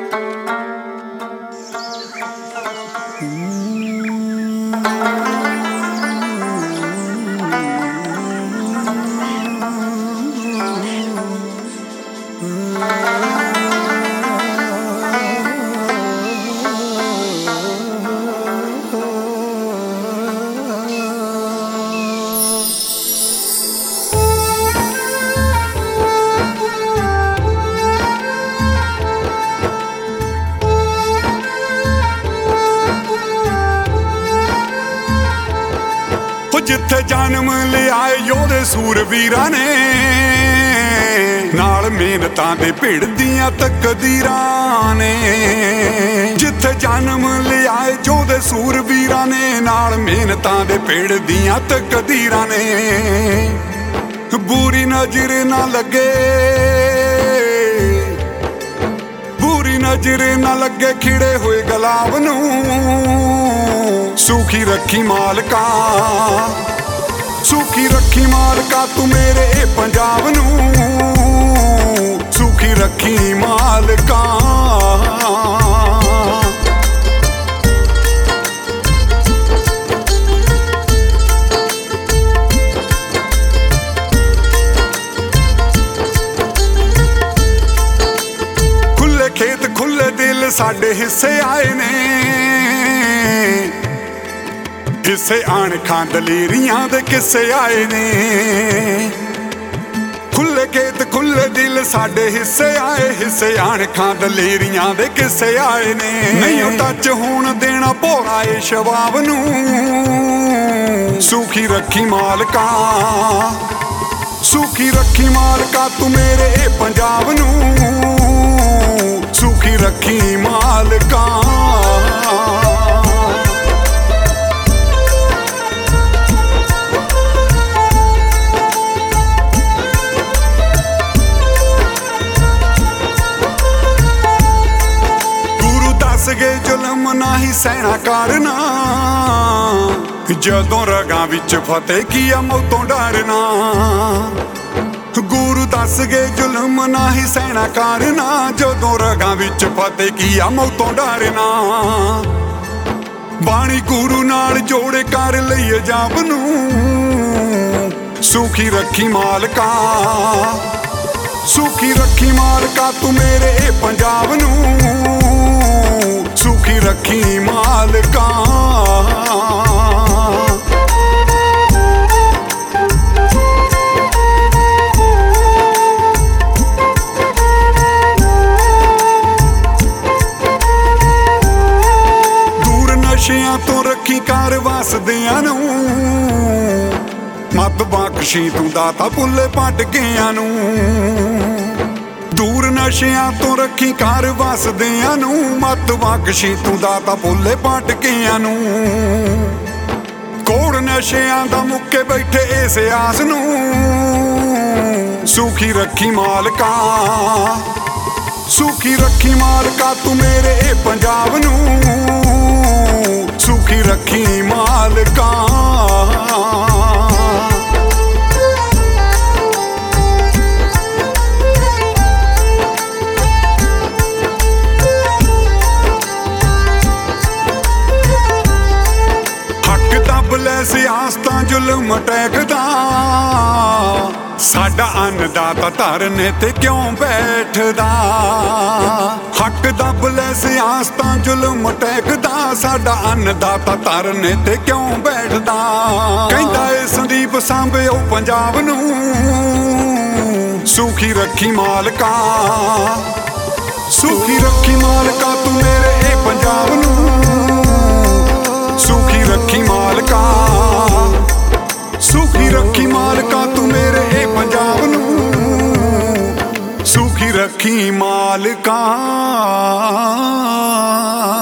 जिथे जन्म लियाए योधे सूरवीरां ने नाल मेहनतां दे भिड़दियां तकदीरां ने। जिथे जन्म लियाए योधे सूरवीरां ने नाल मेहनतां दे भिड़दियां तकदीरां ने। बुरी नजर ना लगे, बुरी नजर ना लगे खिड़े हुए गुलाब नूं, सुखी रखी मालका, सुखी रखी मालका तू मेरे पंजाब नूं, सुखी रखी मालका। खुले खेत खुले दिल साडे हिस्से आए ने, हिस्से आण खां दलेरियां दे किस्से आए ने। खुले खेत खुले दिल साडे हिस्से आए, हिस्से आण खां दलेरियां दे किस्से आए ने। नहीं टच होण देना भोरा ए शबाब नूं, सुखी रखी मालका, सुखी रखी मालका तू मेरे पंजाब नूं, सुखी रखी मालका। जुलम नाही सहना करना, जदों रगां विच फतेह किया मौतों डरना। गुरु दस गए जुलम नाही सहना करना, जदों रगां विच फतेह किया मौतों डरना। बाणी गुरु नाल जोड़े कर लईए जाब नूं, सुखी रखी मालका, सुखी रखी मालका तू मेरे पंजाब नूं, सुखी रखी मालका। दूर नशियां तो रखी कर वसदियां नूं, मत बख्शी तू दाता भुल्ले भटकियां नूं। दूर नशियां तो रखी कर वसदियां नूं, मत बख्शी तू दाता भुल्ले भटकियां नूं। कोड़ नशियां दा मुक्के बैठे इस आस नूं, सुखी रखी मालका, सुखी रखी मालका तू मेरे पंजाब नूं, सुखी रखी मालका। सियासतां जुल्म टैकदा, साडा अन्नदाता धरने ते क्यों बैठदा। हक दब लै सियासतां जुल्म टैकदा, साडा अन्नदाता धरने ते क्यों बैठदा। कहंदा ए संदीप सांभिओ पंजाब नूं, सुखी रखी मालका, सुखी रखी मालका तू मेरे पंजाब नूं, सुखी रखी मालका, सुखी रखी मालका तू मेरे पंजाब नूं, सुखी रखी मालका।